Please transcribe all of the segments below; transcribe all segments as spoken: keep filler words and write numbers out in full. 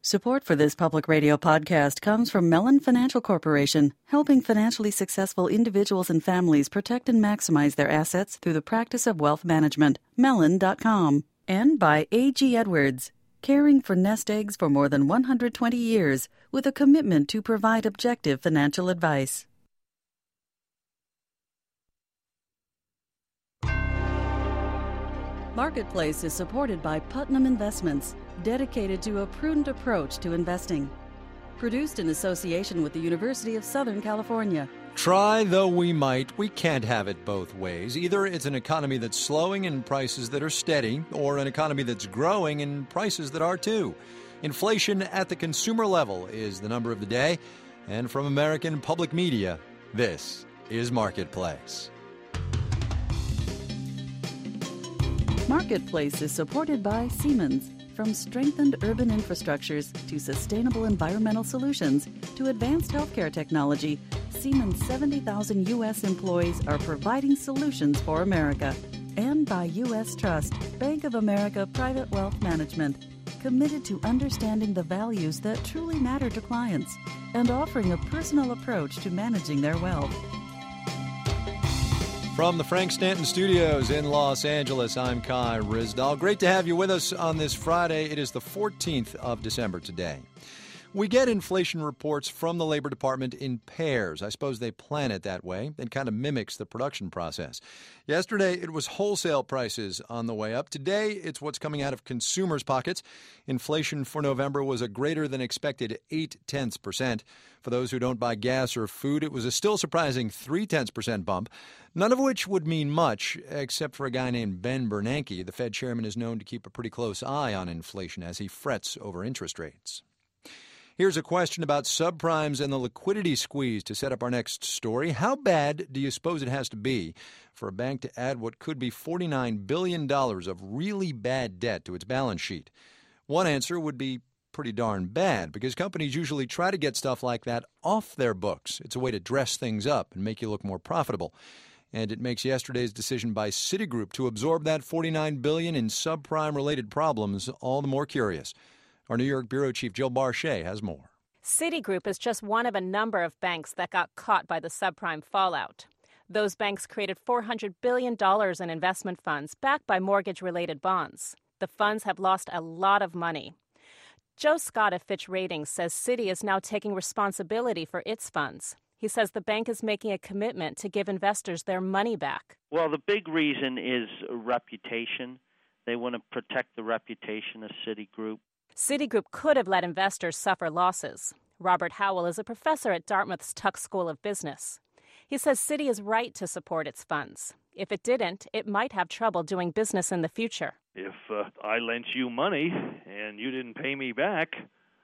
Support for this public radio podcast comes from Mellon Financial Corporation, helping financially successful individuals and families protect and maximize their assets through the practice of wealth management. Mellon dot com. And by A G Edwards, caring for nest eggs for more than one hundred twenty years with a commitment to provide objective financial advice. Marketplace is supported by Putnam Investments, dedicated to a prudent approach to investing. Produced in association with the University of Southern California. Try though we might, we can't have it both ways. Either it's an economy that's slowing and prices that are steady, or an economy that's growing and prices that are too. Inflation at the consumer level is the number of the day. And from American Public Media, this is Marketplace. Marketplace is supported by Siemens. From strengthened urban infrastructures to sustainable environmental solutions to advanced healthcare technology, Siemens' seventy thousand U S employees are providing solutions for America. And by U S Trust, Bank of America Private Wealth Management, committed to understanding the values that truly matter to clients and offering a personal approach to managing their wealth. From the Frank Stanton Studios in Los Angeles, I'm Kai Ryssdal. Great to have you with us on this Friday. It is the fourteenth of December today. We get inflation reports from the Labor Department in pairs. I suppose they plan it that way. It kind of mimics the production process. Yesterday, it was wholesale prices on the way up. Today, it's what's coming out of consumers' pockets. Inflation for November was a greater than expected eight-tenths percent. For those who don't buy gas or food, it was a still surprising three-tenths percent bump, none of which would mean much, except for a guy named Ben Bernanke. The Fed chairman is known to keep a pretty close eye on inflation as he frets over interest rates. Here's a question about subprimes and the liquidity squeeze to set up our next story. How bad do you suppose it has to be for a bank to add what could be forty-nine billion dollars of really bad debt to its balance sheet? One answer would be pretty darn bad, because companies usually try to get stuff like that off their books. It's a way to dress things up and make you look more profitable. And it makes yesterday's decision by Citigroup to absorb that forty-nine billion dollars in subprime-related problems all the more curious. Our New York Bureau Chief Jill Barchet has more. Citigroup is just one of a number of banks that got caught by the subprime fallout. Those banks created four hundred billion dollars in investment funds backed by mortgage-related bonds. The funds have lost a lot of money. Joe Scott of Fitch Ratings says Citi is now taking responsibility for its funds. He says the bank is making a commitment to give investors their money back. Well, the big reason is reputation. They want to protect the reputation of Citigroup. Citigroup could have let investors suffer losses. Robert Howell is a professor at Dartmouth's Tuck School of Business. He says Citi is right to support its funds. If it didn't, it might have trouble doing business in the future. If uh, I lent you money and you didn't pay me back,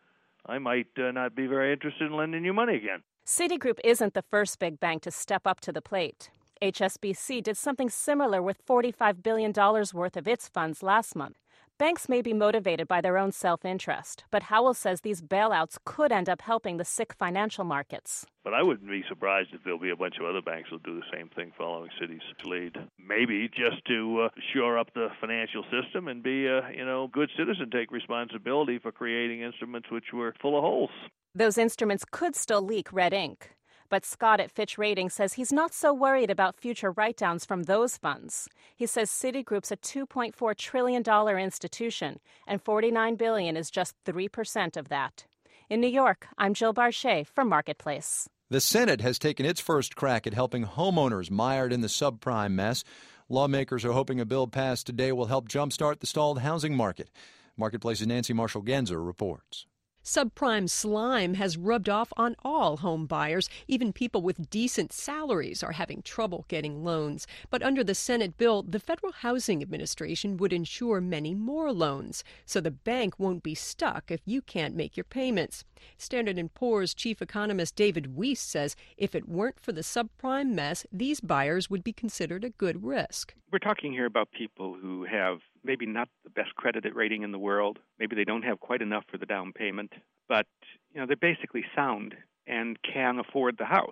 I might uh, not be very interested in lending you money again. Citigroup isn't the first big bank to step up to the plate. H S B C did something similar with forty-five billion dollars worth of its funds last month. Banks may be motivated by their own self-interest, but Howell says these bailouts could end up helping the sick financial markets. But I wouldn't be surprised if there'll be a bunch of other banks who'll do the same thing following Citi's lead. Maybe just to uh, shore up the financial system and be a you know, good citizen, take responsibility for creating instruments which were full of holes. Those instruments could still leak red ink. But Scott at Fitch Ratings says he's not so worried about future write-downs from those funds. He says Citigroup's a two point four trillion dollars institution, and forty-nine billion dollars is just three percent of that. In New York, I'm Jill Barchet for Marketplace. The Senate has taken its first crack at helping homeowners mired in the subprime mess. Lawmakers are hoping a bill passed today will help jumpstart the stalled housing market. Marketplace's Nancy Marshall-Genzer reports. Subprime slime has rubbed off on all home buyers. Even people with decent salaries are having trouble getting loans. But under the Senate bill, the Federal Housing Administration would insure many more loans, so the bank won't be stuck if you can't make your payments. Standard and Poor's chief economist David Weiss says if it weren't for the subprime mess, these buyers would be considered a good risk. We're talking here about people who have maybe not the best credit rating in the world. Maybe they don't have quite enough for the down payment, but you know they're basically sound and can afford the house.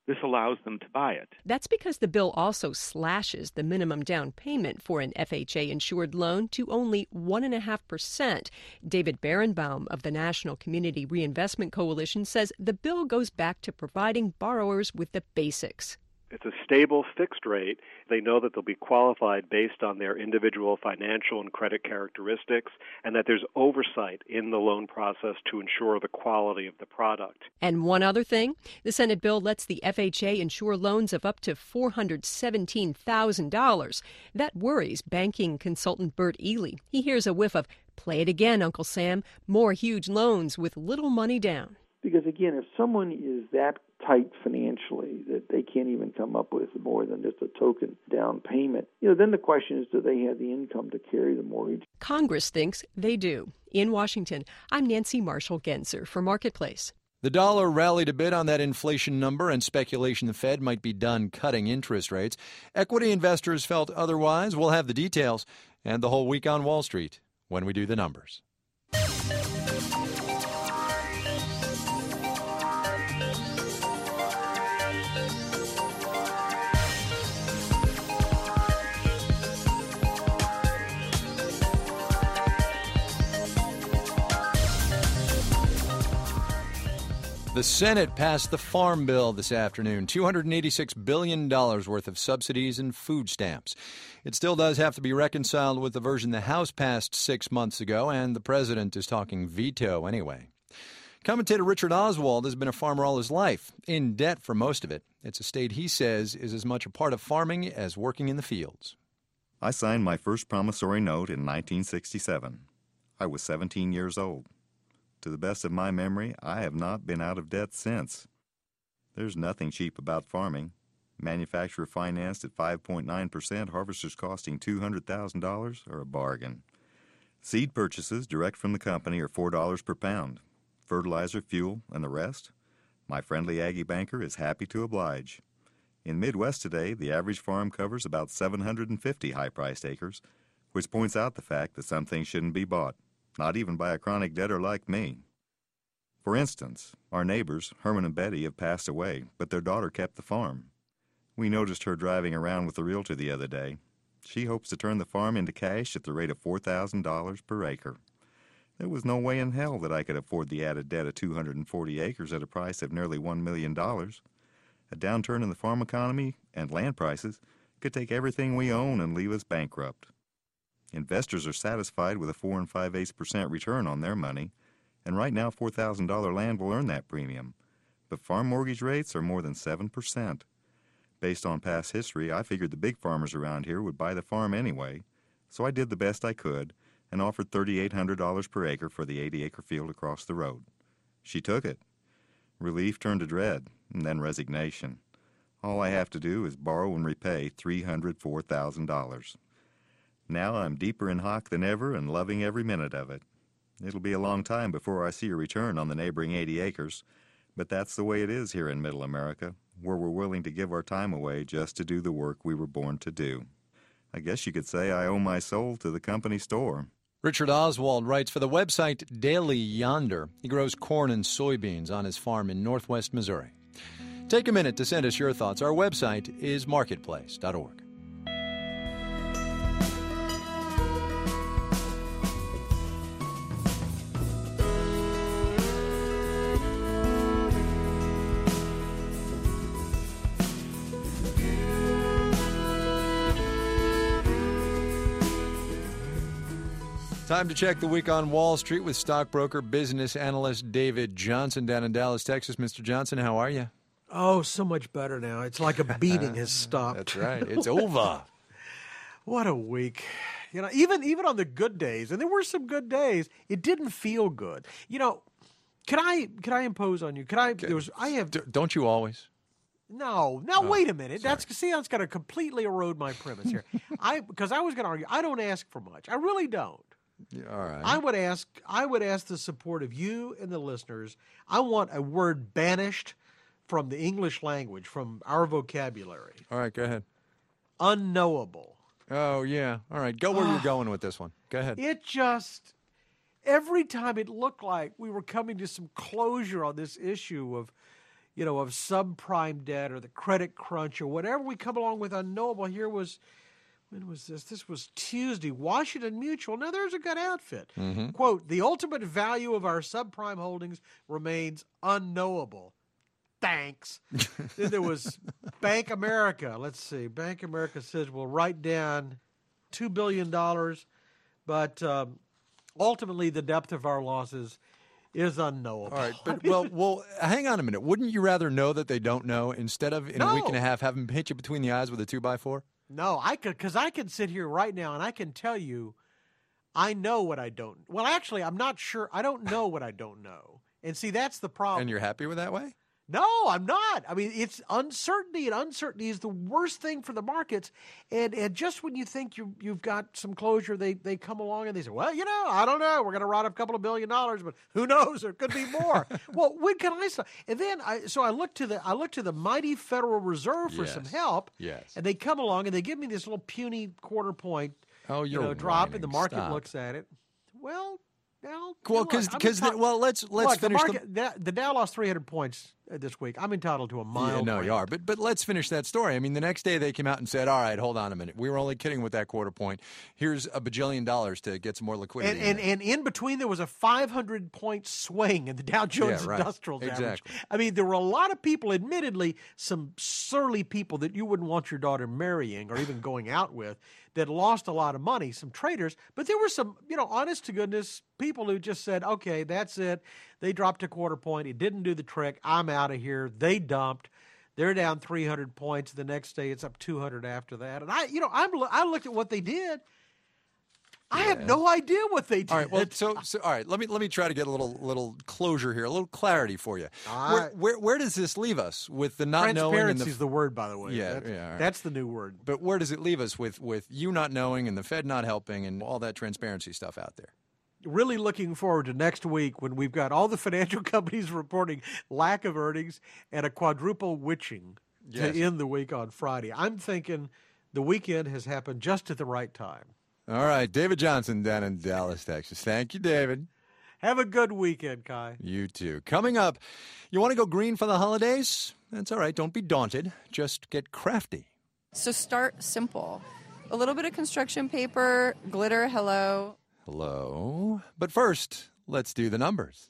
this allows them to buy it. That's because the bill also slashes the minimum down payment for an F H A-insured loan to only one point five percent. David Berenbaum of the National Community Reinvestment Coalition says the bill goes back to providing borrowers with the basics. It's a stable, fixed rate. They know that they'll be qualified based on their individual financial and credit characteristics, and that there's oversight in the loan process to ensure the quality of the product. And one other thing, the Senate bill lets the F H A insure loans of up to four hundred seventeen thousand dollars. That worries banking consultant Bert Ely. He hears a whiff of, play it again, Uncle Sam, more huge loans with little money down. Because, again, if someone is that tight financially that they can't even come up with more than just a token down payment, you know, then the question is, do they have the income to carry the mortgage? Congress thinks they do. In Washington, I'm Nancy Marshall-Genzer for Marketplace. The dollar rallied a bit on that inflation number and speculation the Fed might be done cutting interest rates. Equity investors felt otherwise. We'll have the details and the whole week on Wall Street when we do the numbers. The Senate passed the Farm Bill this afternoon, two hundred eighty-six billion dollars worth of subsidies and food stamps. It still does have to be reconciled with the version the House passed six months ago, and the president is talking veto anyway. Commentator Richard Oswald has been a farmer all his life, in debt for most of it. It's a state he says is as much a part of farming as working in the fields. I signed my first promissory note in nineteen sixty-seven. I was seventeen years old. To the best of my memory, I have not been out of debt since. There's nothing cheap about farming. Manufacturer financed at five point nine percent, harvesters costing two hundred thousand dollars are a bargain. Seed purchases direct from the company are four dollars per pound. Fertilizer, fuel, and the rest? My friendly Aggie banker is happy to oblige. In Midwest today, the average farm covers about seven hundred fifty high-priced acres, which points out the fact that some things shouldn't be bought, not even by a chronic debtor like me. For instance, our neighbors, Herman and Betty, have passed away, but their daughter kept the farm. We noticed her driving around with the realtor the other day. She hopes to turn the farm into cash at the rate of four thousand dollars per acre. There was no way in hell that I could afford the added debt of two hundred forty acres at a price of nearly one million dollars. A downturn in the farm economy and land prices could take everything we own and leave us bankrupt. Investors are satisfied with a four and five-eighths percent return on their money, and right now four thousand dollars land will earn that premium. But farm mortgage rates are more than seven percent. Based on past history, I figured the big farmers around here would buy the farm anyway, so I did the best I could and offered three thousand eight hundred dollars per acre for the eighty-acre field across the road. She took it. Relief turned to dread, and then resignation. All I have to do is borrow and repay three hundred four thousand dollars. Now I'm deeper in hock than ever and loving every minute of it. It'll be a long time before I see a return on the neighboring eighty acres, but that's the way it is here in Middle America, where we're willing to give our time away just to do the work we were born to do. I guess you could say I owe my soul to the company store. Richard Oswald writes for the website Daily Yonder. He grows corn and soybeans on his farm in northwest Missouri. Take a minute to send us your thoughts. Our website is marketplace dot org. Time to check the week on Wall Street with stockbroker, business analyst David Johnson down in Dallas, Texas. Mister Johnson, how are you? Oh, so much better now. It's like a beating has stopped. That's right. It's over. What a week. You know, even even on the good days, and there were some good days, it didn't feel good. You know, can I can I impose on you? Can I? There was. I have. D- don't you always? No. Now oh, wait a minute. sorry. That's see, that's going to completely erode my premise here. I because I was going to argue. I don't ask for much. I really don't. Yeah, all right. I would ask. I would ask the support of you and the listeners. I want a word banished from the English language, from our vocabulary. All right, go ahead. Unknowable. Oh, yeah. All right, go where you're going with this one. Go ahead. It just, every time it looked like we were coming to some closure on this issue of, you know, of subprime debt or the credit crunch or whatever we come along with unknowable. Here was, when was this? This was Tuesday. Washington Mutual. Now, there's a good outfit. Mm-hmm. Quote, the ultimate value of our subprime holdings remains unknowable. Thanks. Then there was Bank America. Let's see. Bank America says we'll write down two billion dollars, but um, ultimately the depth of our losses is unknowable. All right, but well, well, hang on a minute. Wouldn't you rather know that they don't know instead of in No. a week and a half have them hit you between the eyes with a two by four? No, I could, because I can sit here right now and I can tell you, I know what I don't. Well, actually, I'm not sure. I don't know what I don't know, and see, that's the problem. And you're happy with that way? No, I'm not. I mean, it's uncertainty, and uncertainty is the worst thing for the markets. And and just when you think you you've got some closure, they they come along and they say, well, you know, I don't know. We're going to write up a couple of billion dollars, but who knows? There could be more. Well, when can I start? And then I so I look to the I look to the mighty Federal Reserve for Yes. some help. Yes. And they come along and they give me this little puny quarter point, Oh, you you're know, drop, whining. and the market Stop. looks at it. Well. Now, Well, because because well, let's let's Look, the, finish. market, the, the Dow lost three hundred points uh, this week. I'm entitled to a mild. Yeah, no, rant. you are. But but let's finish that story. I mean, the next day they came out and said, "All right, hold on a minute. We were only kidding with that quarter point. Here's a bajillion dollars to get some more liquidity." And, and, in and in between, there was a five hundred point swing in the Dow Jones Yeah, right. Industrials Exactly. average. I mean, there were a lot of people, admittedly, some surly people that you wouldn't want your daughter marrying or even going out with, that lost a lot of money, some traders. But there were some, you know, honest to goodness people who just said, okay, that's it. They dropped a quarter point. It didn't do the trick. I'm out of here. They dumped. They're down three hundred points. The next day, it's up two hundred after that. And I, you know, I'm, I looked at what they did. I have no idea what they did. All right. Well, so, so all right. Let me let me try to get a little little closure here, a little clarity for you. All Where, right. where where does this leave us with the not knowing and Transparency the is the word, by the way. Yeah, that's, yeah, all right. that's the new word. But where does it leave us with with you not knowing and the Fed not helping and all that transparency stuff out there? Really looking forward to next week when we've got all the financial companies reporting lack of earnings and a quadruple witching Yes. to end the week on Friday. I'm thinking the weekend has happened just at the right time. All right, David Johnson down in Dallas, Texas. Thank you, David. Have a good weekend, Kai. You too. Coming up, you want to go green for the holidays? That's all right. Don't be daunted. Just get crafty. So start simple. A little bit of construction paper, glitter, hello. Hello. But first, let's do the numbers.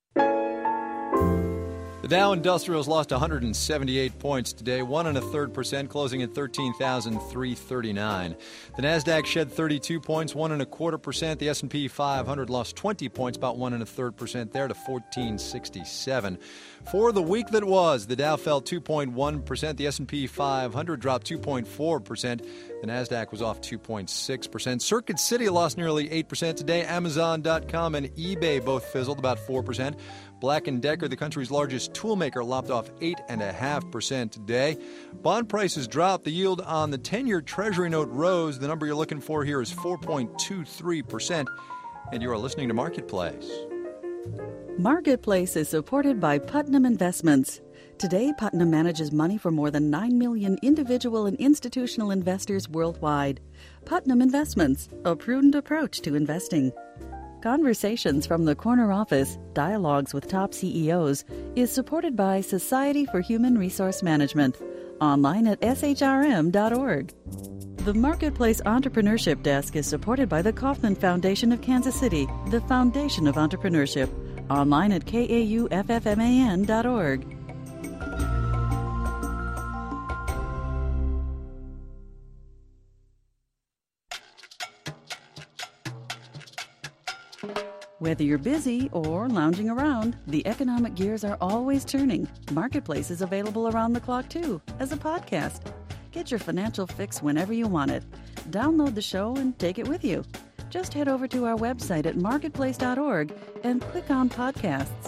The Dow Industrials lost one hundred seventy-eight points today, one and a third percent, closing at thirteen thousand three hundred thirty-nine. The Nasdaq shed thirty-two points, one and a quarter percent. The S and P five hundred lost twenty points, about one and a third percent there to fourteen sixty-seven. For the week that was, the Dow fell two point one percent. The S and P five hundred dropped two point four percent. The Nasdaq was off two point six percent. Circuit City lost nearly eight percent today. Amazon dot com and eBay both fizzled about four percent. Black and Decker, the country's largest toolmaker, lopped off eight point five percent today. Bond prices dropped. The yield on the ten-year Treasury note rose. The number you're looking for here is four point two three percent. And you are listening to Marketplace. Marketplace is supported by Putnam Investments. Today, Putnam manages money for more than nine million individual and institutional investors worldwide. Putnam Investments, a prudent approach to investing. Conversations from the Corner Office, Dialogues with Top C E Os, is supported by Society for Human Resource Management, online at s h r m dot org. The Marketplace Entrepreneurship Desk is supported by the Kauffman Foundation of Kansas City, the foundation of entrepreneurship, online at k a u f f m a n dot org. Whether you're busy or lounging around, the economic gears are always turning. Marketplace is available around the clock, too, as a podcast. Get your financial fix whenever you want it. Download the show and take it with you. Just head over to our website at marketplace dot org and click on podcasts.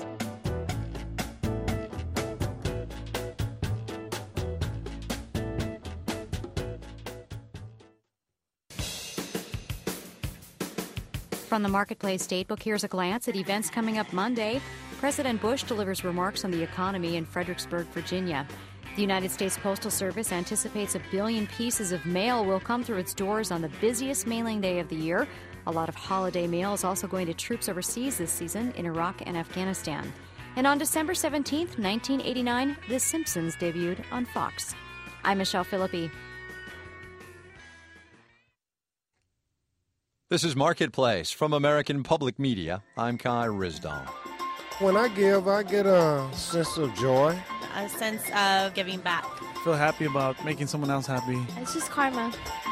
From the Marketplace Datebook, here's a glance at events coming up Monday. President Bush delivers remarks on the economy in Fredericksburg, Virginia. The United States Postal Service anticipates a billion pieces of mail will come through its doors on the busiest mailing day of the year. A lot of holiday mail is also going to troops overseas this season in Iraq and Afghanistan. And on December seventeenth, nineteen eighty-nine, The Simpsons debuted on Fox. I'm Michelle Philippi. This is Marketplace from American Public Media. I'm Kai Ryssdal. When I give, I get a sense of joy. A sense of giving back. I feel happy about making someone else happy. It's just karma.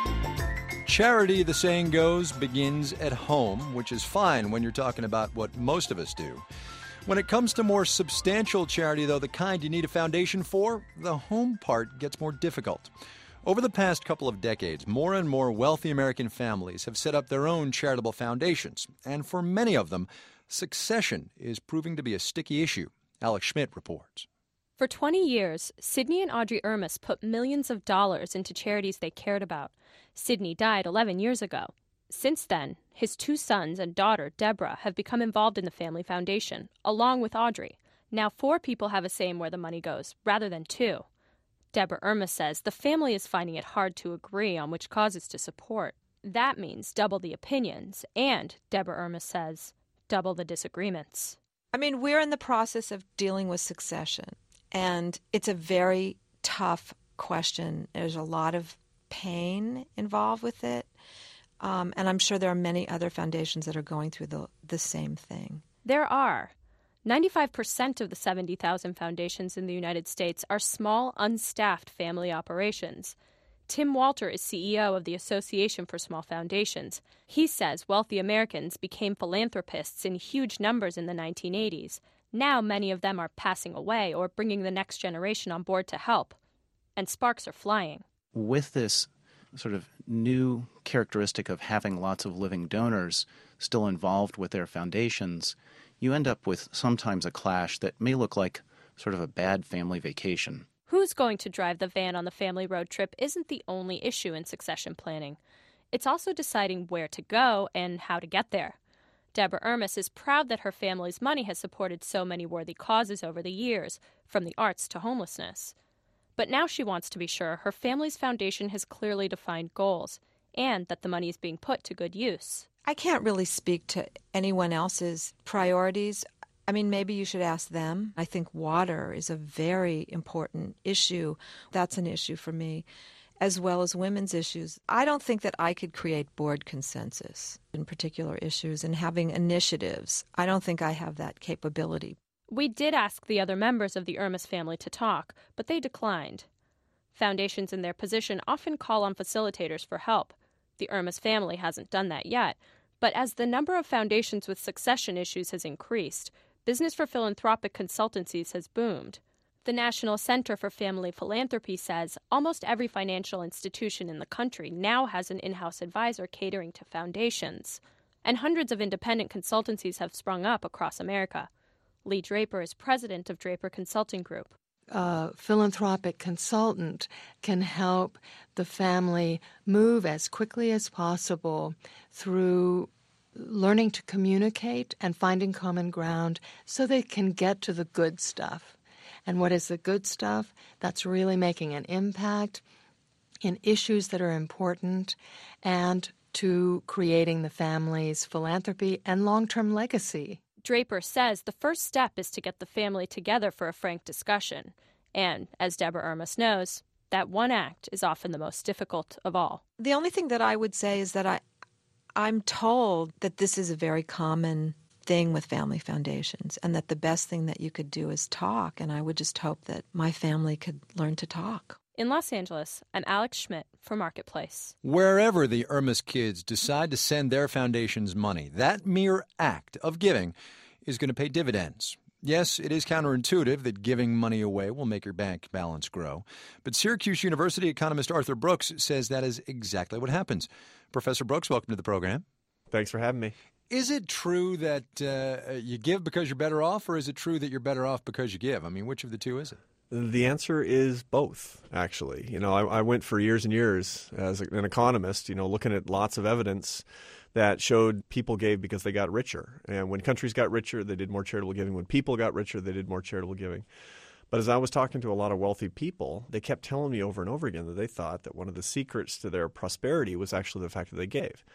Charity, the saying goes, begins at home, which is fine when you're talking about what most of us do. When it comes to more substantial charity, though, the kind you need a foundation for, the home part gets more difficult. Over the past couple of decades, more and more wealthy American families have set up their own charitable foundations, and for many of them, succession is proving to be a sticky issue. Alex Schmidt reports. For twenty years, Sidney and Audrey Ermis put millions of dollars into charities they cared about. Sidney died eleven years ago. Since then, his two sons and daughter, Deborah, have become involved in the family foundation, along with Audrey. Now four people have a say in where the money goes, rather than two. Deborah Ermis says the family is finding it hard to agree on which causes to support. That means double the opinions, and, Deborah Ermis says, double the disagreements. I mean, we're in the process of dealing with succession, and it's a very tough question. There's a lot of pain involved with it, um, and I'm sure there are many other foundations that are going through the, the same thing. There are. ninety-five percent of the seventy thousand foundations in the United States are small, unstaffed family operations. Tim Walter is C E O of the Association for Small Foundations. He says wealthy Americans became philanthropists in huge numbers in the nineteen eighties. Now many of them are passing away or bringing the next generation on board to help. And sparks are flying. With this sort of new characteristic of having lots of living donors still involved with their foundations, you end up with sometimes a clash that may look like sort of a bad family vacation. Who's going to drive the van on the family road trip isn't the only issue in succession planning. It's also deciding where to go and how to get there. Deborah Ermis is proud that her family's money has supported so many worthy causes over the years, from the arts to homelessness. But now she wants to be sure her family's foundation has clearly defined goals and that the money is being put to good use. I can't really speak to anyone else's priorities. I mean, maybe you should ask them. I think water is a very important issue. That's an issue for me, as well as women's issues. I don't think that I could create board consensus in particular issues and having initiatives. I don't think I have that capability. We did ask the other members of the Ermis family to talk, but they declined. Foundations in their position often call on facilitators for help. The Ermis family hasn't done that yet, but as the number of foundations with succession issues has increased, business for philanthropic consultancies has boomed. The National Center for Family Philanthropy says almost every financial institution in the country now has an in-house advisor catering to foundations, and hundreds of independent consultancies have sprung up across America. Lee Draper is president of Draper Consulting Group. A philanthropic consultant can help the family move as quickly as possible through learning to communicate and finding common ground so they can get to the good stuff. And what is the good stuff? That's really making an impact in issues that are important and to creating the family's philanthropy and long-term legacy. Draper says the first step is to get the family together for a frank discussion. And, as Deborah Ermis knows, that one act is often the most difficult of all. The only thing that I would say is that I, I'm told that this is a very common thing with family foundations and that the best thing that you could do is talk. And I would just hope that my family could learn to talk. In Los Angeles, I'm Alex Schmidt for Marketplace. Wherever the Ermis kids decide to send their foundation's money, that mere act of giving is going to pay dividends. Yes, it is counterintuitive that giving money away will make your bank balance grow. But Syracuse University economist Arthur Brooks says that is exactly what happens. Professor Brooks, welcome to the program. Thanks for having me. Is it true that uh, you give because you're better off, or is it true that you're better off because you give? I mean, which of the two is it? The answer is both, actually. You know, I, I went for years and years as an economist, you know, looking at lots of evidence that showed people gave because they got richer. And when countries got richer, they did more charitable giving. When people got richer, they did more charitable giving. But as I was talking to a lot of wealthy people, they kept telling me over and over again that they thought that one of the secrets to their prosperity was actually the fact that they gave.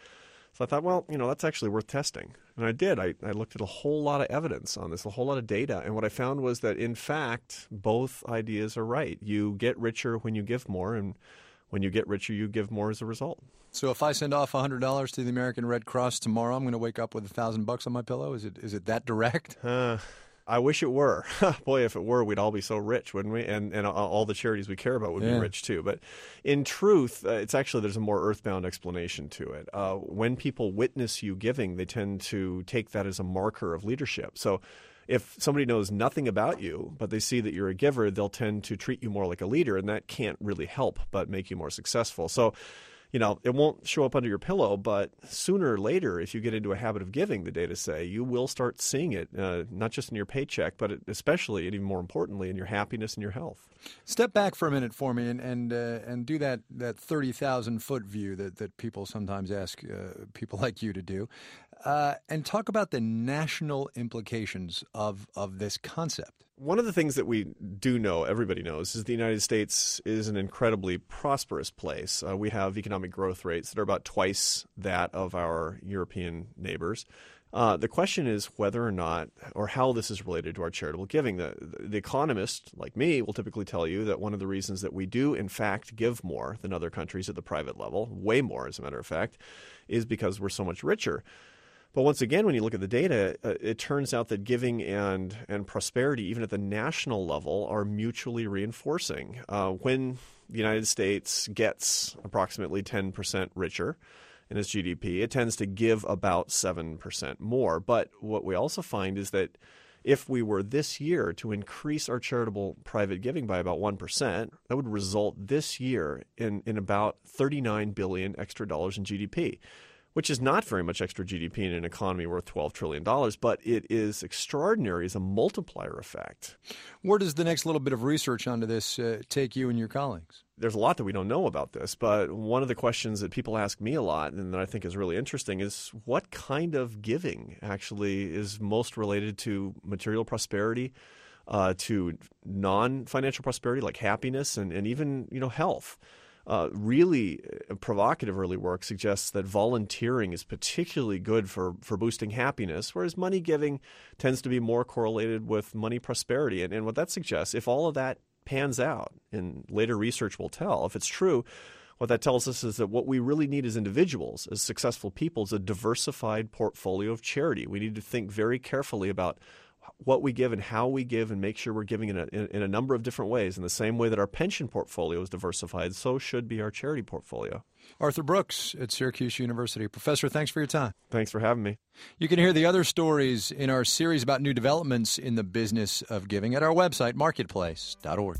So I thought, well, you know, that's actually worth testing. And I did. I, I looked at a whole lot of evidence on this, a whole lot of data. And what I found was that, in fact, both ideas are right. You get richer when you give more, and when you get richer, you give more as a result. So if I send off one hundred dollars to the American Red Cross tomorrow, I'm going to wake up with one thousand bucks on my pillow? Is it is it that direct? Uh, I wish it were. Boy, if it were, we'd all be so rich, wouldn't we? And and all the charities we care about would Yeah. be rich too. But in truth, uh, it's actually, there's a more earthbound explanation to it. Uh, when people witness you giving, they tend to take that as a marker of leadership. So if somebody knows nothing about you, but they see that you're a giver, they'll tend to treat you more like a leader, and that can't really help but make you more successful. So, you know, it won't show up under your pillow, but sooner or later, if you get into a habit of giving, the data say, you will start seeing it, uh, not just in your paycheck, but especially, and even more importantly, in your happiness and your health. Step back for a minute for me and and uh, and do that that thirty thousand foot view that, that people sometimes ask uh, people like you to do, uh, and talk about the national implications of of this concept. One of the things that we do know, everybody knows, is the United States is an incredibly prosperous place. Uh, we have economic growth rates that are about twice that of our European neighbors. Uh, the question is whether or not, or how this is related to our charitable giving. The, the economist, like me, will typically tell you that one of the reasons that we do, in fact, give more than other countries at the private level, way more, as a matter of fact, is because we're so much richer. But once again, when you look at the data, uh, it turns out that giving and, and prosperity, even at the national level, are mutually reinforcing. Uh, when the United States gets approximately ten percent richer in its G D P, it tends to give about seven percent more. But what we also find is that if we were this year to increase our charitable private giving by about one percent, that would result this year in, in about thirty-nine billion dollars extra dollars in G D P. Which is not very much extra G D P in an economy worth twelve trillion dollars, but it is extraordinary as a multiplier effect. Where does the next little bit of research onto this uh, take you and your colleagues? There's a lot that we don't know about this, but one of the questions that people ask me a lot and that I think is really interesting is what kind of giving actually is most related to material prosperity, uh, to non-financial prosperity like happiness and, and even, you know, health. Uh, really provocative early work suggests that volunteering is particularly good for, for boosting happiness, whereas money giving tends to be more correlated with money prosperity. And, and what that suggests, if all of that pans out, and later research will tell, if it's true, what that tells us is that what we really need as individuals, as successful people, is a diversified portfolio of charity. We need to think very carefully about what we give and how we give and make sure we're giving in a, in, in a number of different ways. In the same way that our pension portfolio is diversified, so should be our charity portfolio. Arthur Brooks at Syracuse University. Professor, thanks for your time. Thanks for having me. You can hear the other stories in our series about new developments in the business of giving at our website, marketplace dot org.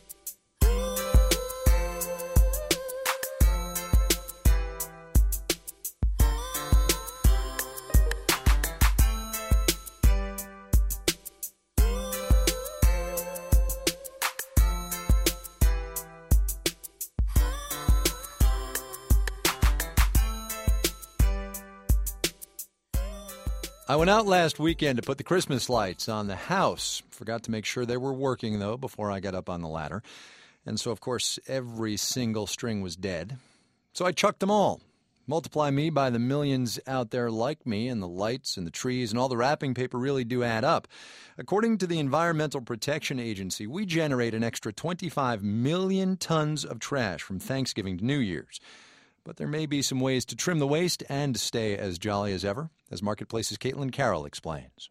I went out last weekend to put the Christmas lights on the house. Forgot to make sure they were working, though, before I got up on the ladder. And so, of course, every single string was dead. So I chucked them all. Multiply me by the millions out there like me, and the lights and the trees and all the wrapping paper really do add up. According to the Environmental Protection Agency, we generate an extra twenty-five million tons of trash from Thanksgiving to New Year's. But there may be some ways to trim the waste and stay as jolly as ever, as Marketplace's Caitlin Carroll explains.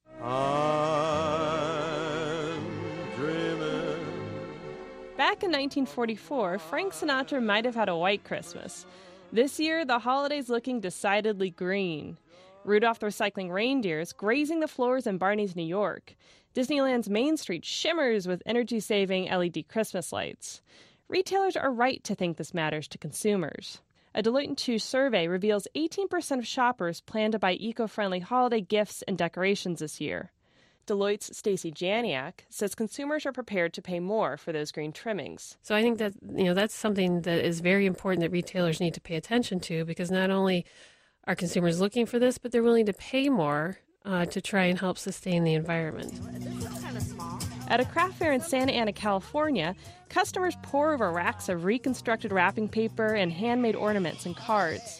I'm dreaming. Back in nineteen forty-four, Frank Sinatra might have had a white Christmas. This year, the holiday's looking decidedly green. Rudolph the Recycling Reindeer is grazing the floors in Barney's, New York. Disneyland's Main Street shimmers with energy-saving L E D Christmas lights. Retailers are right to think this matters to consumers. A Deloitte and Touche survey reveals eighteen percent of shoppers plan to buy eco-friendly holiday gifts and decorations this year. Deloitte's Stacey Janiak says consumers are prepared to pay more for those green trimmings. So I think that, you know, that's something that is very important that retailers need to pay attention to, because not only are consumers looking for this, but they're willing to pay more uh, to try and help sustain the environment. At a craft fair in Santa Ana, California, customers pore over racks of reconstructed wrapping paper and handmade ornaments and cards.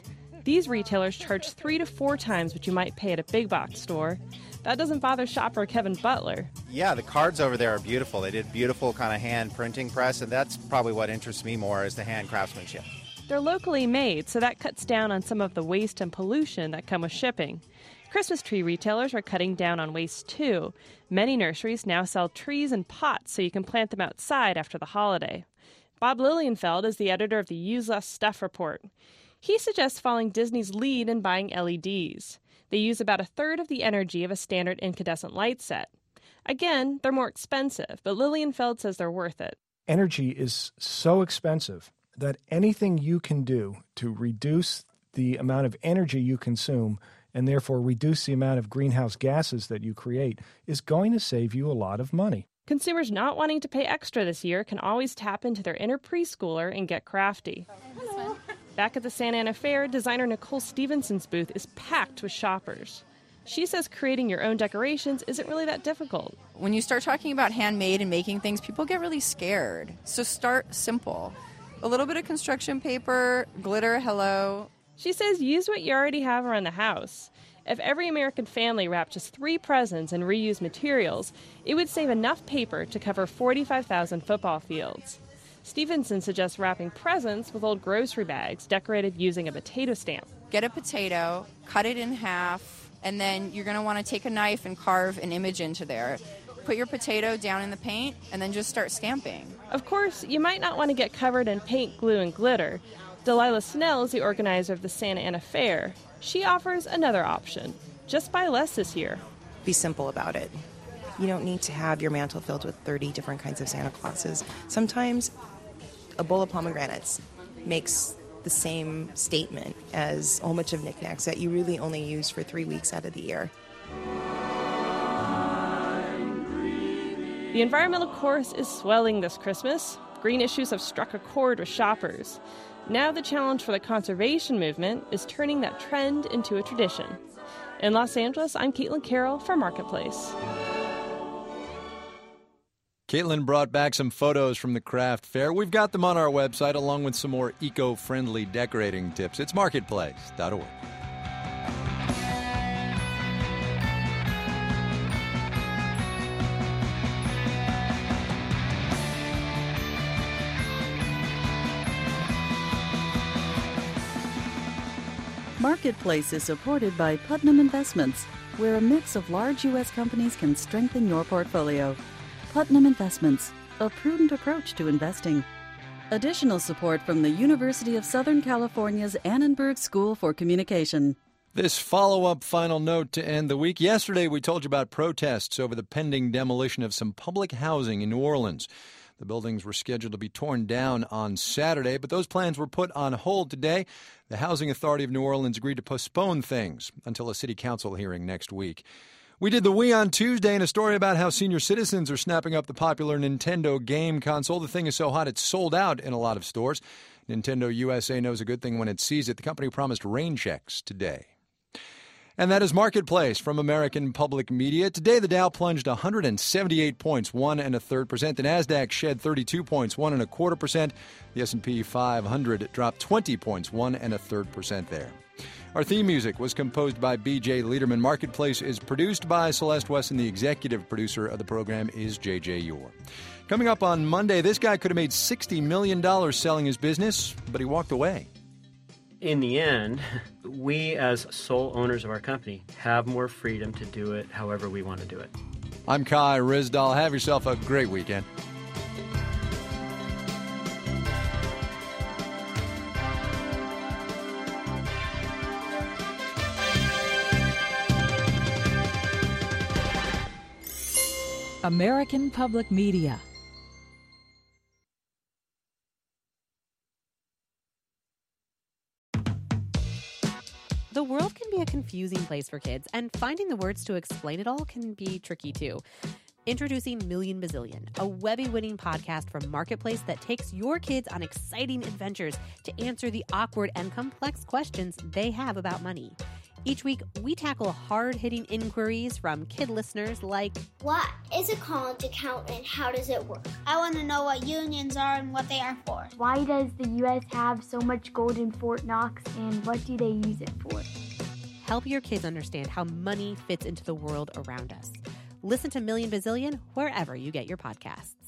These retailers charge three to four times what you might pay at a big box store. That doesn't bother shopper Kevin Butler. Yeah, the cards over there are beautiful. They did beautiful kind of hand printing press, and that's probably what interests me more is the hand craftsmanship. They're locally made, so that cuts down on some of the waste and pollution that come with shipping. Christmas tree retailers are cutting down on waste too. Many nurseries now sell trees in pots so you can plant them outside after the holiday. Bob Lilienfeld is the editor of the Use Less Stuff report. He suggests following Disney's lead in buying L E Ds. They use about a third of the energy of a standard incandescent light set. Again, they're more expensive, but Lilienfeld says they're worth it. Energy is so expensive that anything you can do to reduce the amount of energy you consume and therefore reduce the amount of greenhouse gases that you create is going to save you a lot of money. Consumers not wanting to pay extra this year can always tap into their inner preschooler and get crafty. Back at the Santa Ana Fair, designer Nicole Stevenson's booth is packed with shoppers. She says creating your own decorations isn't really that difficult. When you start talking about handmade and making things, people get really scared. So start simple. A little bit of construction paper, glitter, hello. She says use what you already have around the house. If every American family wrapped just three presents in reused materials, it would save enough paper to cover forty-five thousand football fields. Stevenson suggests wrapping presents with old grocery bags decorated using a potato stamp. Get a potato, cut it in half, and then you're going to want to take a knife and carve an image into there. Put your potato down in the paint, and then just start stamping. Of course, you might not want to get covered in paint, glue, and glitter. Delilah Snell is the organizer of the Santa Ana Fair. She offers another option. Just buy less this year. Be simple about it. You don't need to have your mantle filled with thirty different kinds of Santa Clauses. Sometimes a bowl of pomegranates makes the same statement as a whole bunch of knickknacks that you really only use for three weeks out of the year. The environmental chorus is swelling this Christmas. Green issues have struck a chord with shoppers. Now the challenge for the conservation movement is turning that trend into a tradition. In Los Angeles, I'm Caitlin Carroll for Marketplace. Caitlin brought back some photos from the craft fair. We've got them on our website along with some more eco-friendly decorating tips. It's marketplace dot org. Marketplace is supported by Putnam Investments, where a mix of large U S companies can strengthen your portfolio. Putnam Investments, a prudent approach to investing. Additional support from the University of Southern California's Annenberg School for Communication. This follow-up final note to end the week. Yesterday, we told you about protests over the pending demolition of some public housing in New Orleans. The buildings were scheduled to be torn down on Saturday, but those plans were put on hold today. The Housing Authority of New Orleans agreed to postpone things until a city council hearing next week. We did the We on Tuesday in a story about how senior citizens are snapping up the popular Nintendo game console. The thing is so hot it's sold out in a lot of stores. Nintendo U S A knows a good thing when it sees it. The company promised rain checks today. And that is Marketplace from American Public Media. Today, the Dow plunged one hundred seventy-eight points, one and a third percent. The Nasdaq shed thirty-two points, one and a quarter percent. The S and P five hundred dropped twenty points, one and a third percent there. Our theme music was composed by B J Liederman. Marketplace is produced by Celeste Wesson. The executive producer of the program is J J Yor. Coming up on Monday, this guy could have made sixty million dollars selling his business, but he walked away. In the end, we as sole owners of our company have more freedom to do it however we want to do it. I'm Kai Ryssdal. Have yourself a great weekend. American Public Media. The world can be a confusing place for kids, and finding the words to explain it all can be tricky too. Introducing Million Bazillion, a Webby-winning podcast from Marketplace that takes your kids on exciting adventures to answer the awkward and complex questions they have about money. Each week, we tackle hard-hitting inquiries from kid listeners like, what is a college account and how does it work? I want to know what unions are and what they are for. Why does the U S have so much gold in Fort Knox and what do they use it for? Help your kids understand how money fits into the world around us. Listen to Million Bazillion wherever you get your podcasts.